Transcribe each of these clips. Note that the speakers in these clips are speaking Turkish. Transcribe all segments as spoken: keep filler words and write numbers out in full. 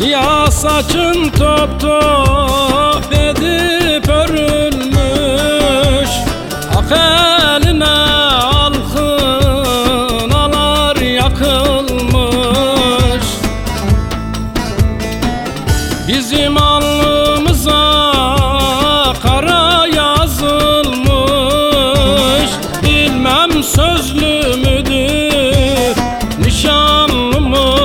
Siyah saçın top top edip örülmüş, ak eline alkınalar yakılmış. Bizim alnımıza kara yazılmış, bilmem sözlü müdür, nişanlı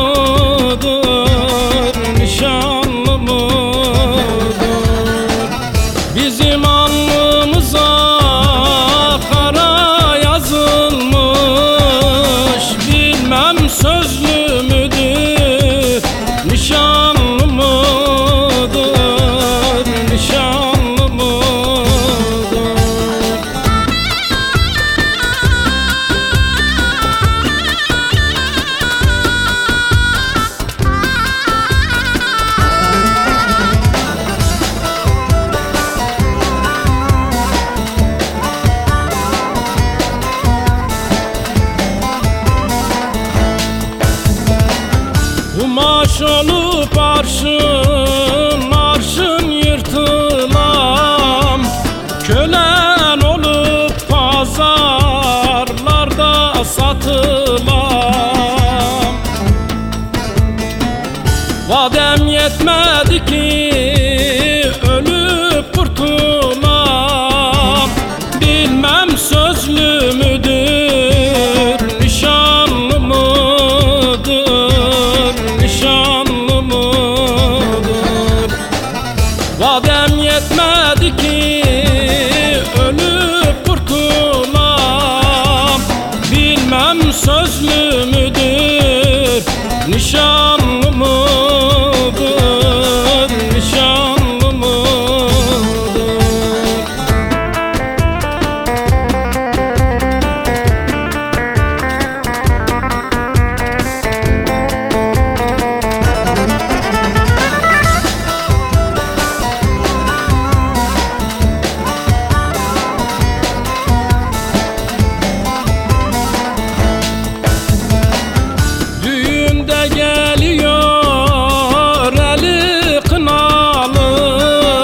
mıdır, nişanlı mıdır? Bizim alnımıza kara yazılmış, bilmem sözlü müdür, nişanlı mıdır, nişanlı mıdır? Kumaş olup arşın, arşın yırtılam, kölen olup pazarlarda satılam. Vadem yetmedi ki ölüp kurtulam, bilmem sözlü müdür, nişanlı mıdır, nişanlı mıdır? Vadem yetmedi ki ölüp kurtulam, bilmem sözlü müdür, nişanlı mıdır, nişanlı mıdır? Düğünde geliyor eli kınalı,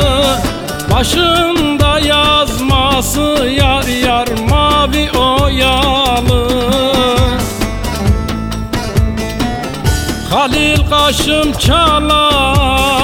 başında yazması yar yar mavi oyalı. Halil kaşım çalar,